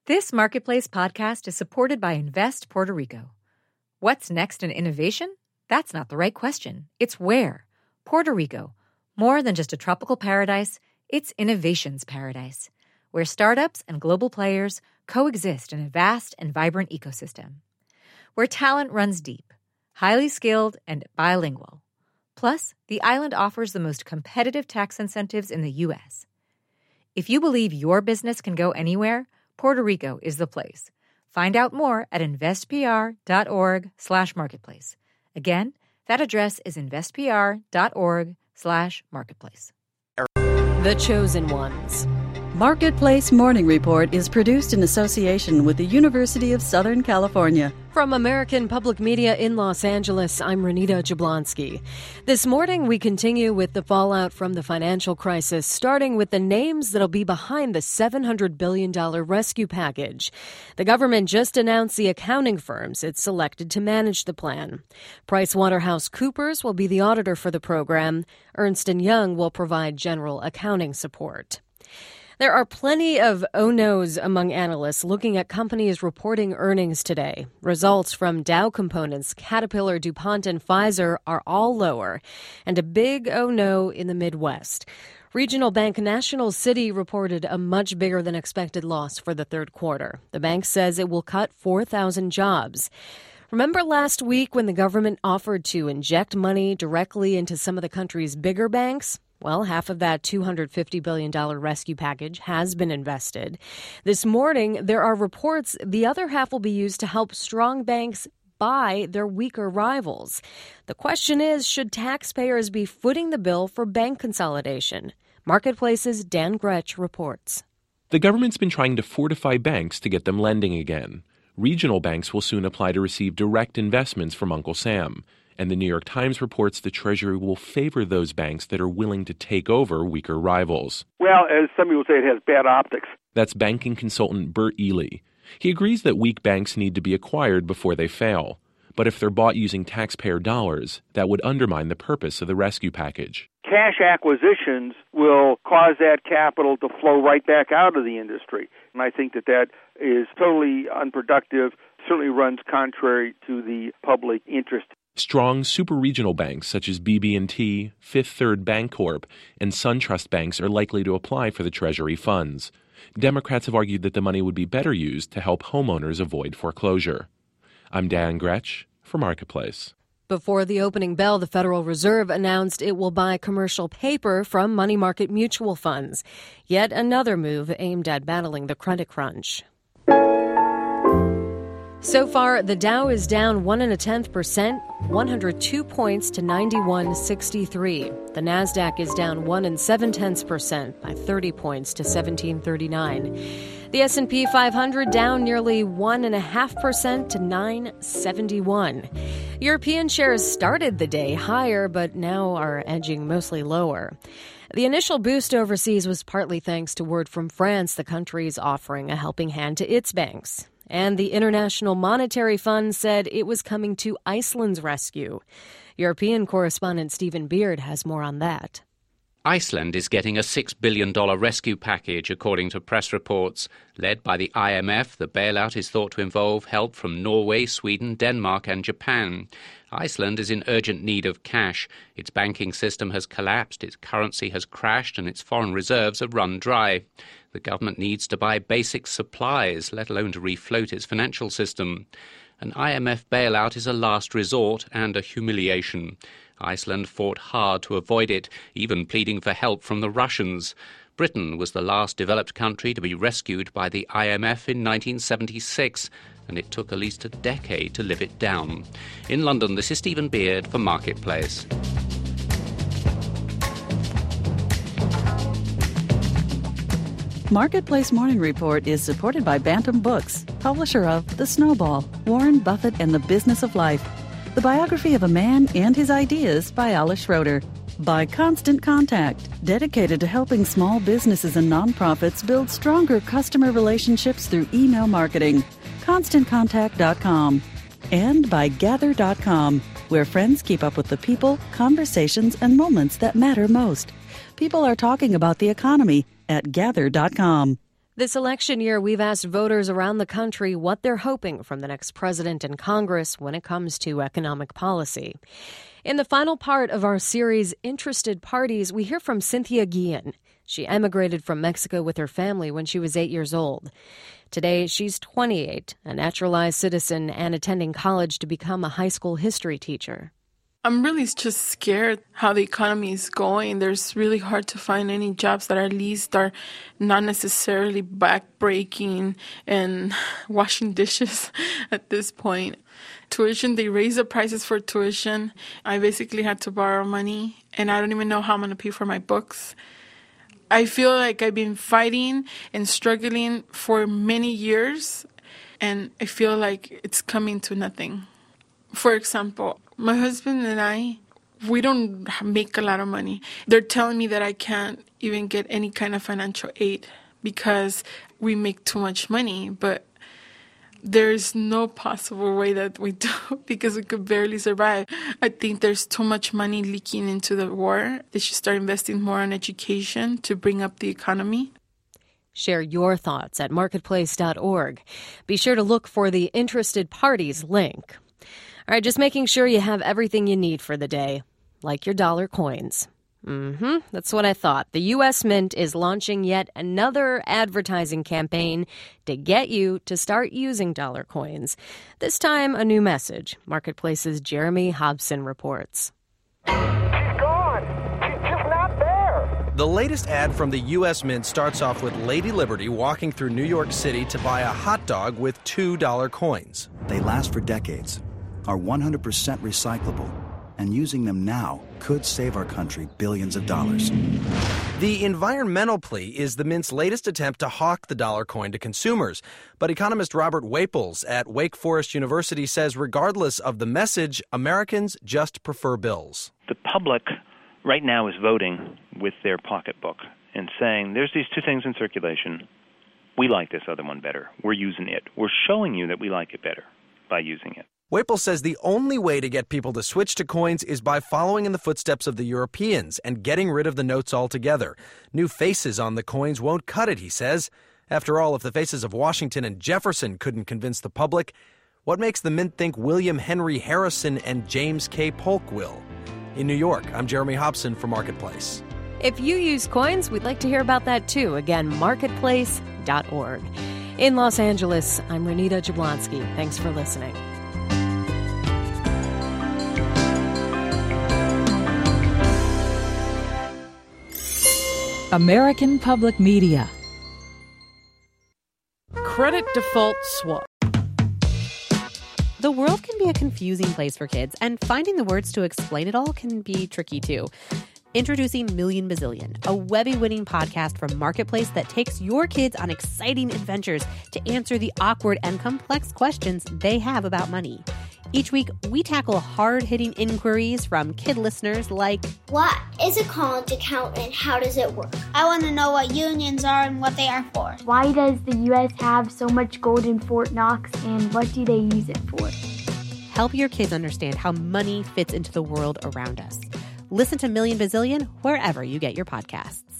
This Marketplace podcast is supported by Invest Puerto Rico. What's next in innovation? That's not the right question. It's where. Puerto Rico. More than just a tropical paradise, it's innovation's paradise, where startups and global players coexist in a vast and vibrant ecosystem. Where talent runs deep, highly skilled, and bilingual. Plus, the island offers the most competitive tax incentives in the U.S. If you believe your business can go anywhere, Puerto Rico is the place. Find out more at investpr.org/marketplace. Again, that address is investpr.org/marketplace. The Chosen Ones. Marketplace Morning Report is produced in association with the University of Southern California. From American Public Media in Los Angeles, I'm Renita Jablonski. This morning, we continue with the fallout from the financial crisis, starting with the names that'll be behind the $700 billion rescue package. The government just announced the accounting firms it's selected to manage the plan. PricewaterhouseCoopers will be the auditor for the program. Ernst & Young will provide general accounting support. There are plenty of oh-nos among analysts looking at companies reporting earnings today. Results from Dow Components, Caterpillar, DuPont, and Pfizer are all lower, and a big oh-no in the Midwest. Regional bank National City reported a much bigger than expected loss for the third quarter. The bank says it will cut 4,000 jobs. Remember last week when the government offered to inject money directly into some of the country's bigger banks? Well, half of that $250 billion rescue package has been invested. This morning, there are reports the other half will be used to help strong banks buy their weaker rivals. The question is, should taxpayers be footing the bill for bank consolidation? Marketplace's Dan Gretsch reports. The government's been trying to fortify banks to get them lending again. Regional banks will soon apply to receive direct investments from Uncle Sam. And the New York Times reports the Treasury will favor those banks that are willing to take over weaker rivals. Well, as some people say, it has bad optics. That's banking consultant Bert Ely. He agrees that weak banks need to be acquired before they fail. But if they're bought using taxpayer dollars, that would undermine the purpose of the rescue package. Cash acquisitions will cause that capital to flow right back out of the industry. And I think that is totally unproductive, certainly runs contrary to the public interest. Strong super-regional banks such as BB&T, Fifth Third Bancorp, and SunTrust banks are likely to apply for the Treasury funds. Democrats have argued that the money would be better used to help homeowners avoid foreclosure. I'm Dan Gretsch for Marketplace. Before the opening bell, the Federal Reserve announced it will buy commercial paper from money market mutual funds. Yet another move aimed at battling the credit crunch. So far, the Dow is down 1.1%, 102 points to 91.63. The Nasdaq is down 1.7%, by 30 points to 1739. The S&P 500 down nearly 1.5% to 971. European shares started the day higher, but now are edging mostly lower. The initial boost overseas was partly thanks to word from France, the country's offering a helping hand to its banks. And the International Monetary Fund said it was coming to Iceland's rescue. European correspondent Stephen Beard has more on that. Iceland is getting a $6 billion rescue package, according to press reports. Led by the IMF, the bailout is thought to involve help from Norway, Sweden, Denmark and Japan. Iceland is in urgent need of cash. Its banking system has collapsed, its currency has crashed and its foreign reserves are run dry. The government needs to buy basic supplies, let alone to refloat its financial system. An IMF bailout is a last resort and a humiliation. Iceland fought hard to avoid it, even pleading for help from the Russians. Britain was the last developed country to be rescued by the IMF in 1976, and it took at least a decade to live it down. In London, this is Stephen Beard for Marketplace. Marketplace Morning Report is supported by Bantam Books, publisher of The Snowball, Warren Buffett and the Business of Life, the biography of a man and his ideas by Alice Schroeder. By Constant Contact, dedicated to helping small businesses and nonprofits build stronger customer relationships through email marketing. ConstantContact.com. And by Gather.com, where friends keep up with the people, conversations, and moments that matter most. People are talking about the economy at Gather.com. This election year, we've asked voters around the country what they're hoping from the next president and Congress when it comes to economic policy. In the final part of our series, Interested Parties, we hear from Cynthia Guillen. She emigrated from Mexico with her family when she was 8 years old. Today, she's 28, a naturalized citizen and attending college to become a high school history teacher. I'm really just scared how the economy is going. There's really hard to find any jobs that at least are not necessarily back-breaking and washing dishes at this point. Tuition, they raised the prices for tuition. I basically had to borrow money, and I don't even know how I'm going to pay for my books. I feel like I've been fighting and struggling for many years, and I feel like it's coming to nothing. For example, my husband and I, we don't make a lot of money. They're telling me that I can't even get any kind of financial aid because we make too much money, but there's no possible way that we do because we could barely survive. I think there's too much money leaking into the war. They should start investing more on education to bring up the economy. Share your thoughts at marketplace.org. Be sure to look for the Interested Parties link. All right, just making sure you have everything you need for the day, like your dollar coins. That's what I thought. The U.S. Mint is launching yet another advertising campaign to get you to start using dollar coins. This time, a new message. Marketplace's Jeremy Hobson reports. She's gone. She's just not there. The latest ad from the U.S. Mint starts off with Lady Liberty walking through New York City to buy a hot dog with $2 coins. They last for decades, are 100% recyclable, and using them now could save our country billions of dollars. The environmental plea is the Mint's latest attempt to hawk the dollar coin to consumers. But economist Robert Waples at Wake Forest University says regardless of the message, Americans just prefer bills. The public right now is voting with their pocketbook and saying, there's these two things in circulation. We like this other one better. We're using it. We're showing you that we like it better by using it. Waples says the only way to get people to switch to coins is by following in the footsteps of the Europeans and getting rid of the notes altogether. New faces on the coins won't cut it, he says. After all, if the faces of Washington and Jefferson couldn't convince the public, what makes the Mint think William Henry Harrison and James K. Polk will? In New York, I'm Jeremy Hobson for Marketplace. If you use coins, we'd like to hear about that too. Again, marketplace.org. In Los Angeles, I'm Renita Jablonski. Thanks for listening. American Public Media. Credit default swap. The world can be a confusing place for kids, and finding the words to explain it all can be tricky too. Introducing Million Bazillion, a Webby-winning podcast from Marketplace that takes your kids on exciting adventures to answer the awkward and complex questions they have about money. Each week, we tackle hard-hitting inquiries from kid listeners like, what is a college account and how does it work? I want to know what unions are and what they are for. Why does the U.S. have so much gold in Fort Knox and what do they use it for? Help your kids understand how money fits into the world around us. Listen to Million Bazillion wherever you get your podcasts.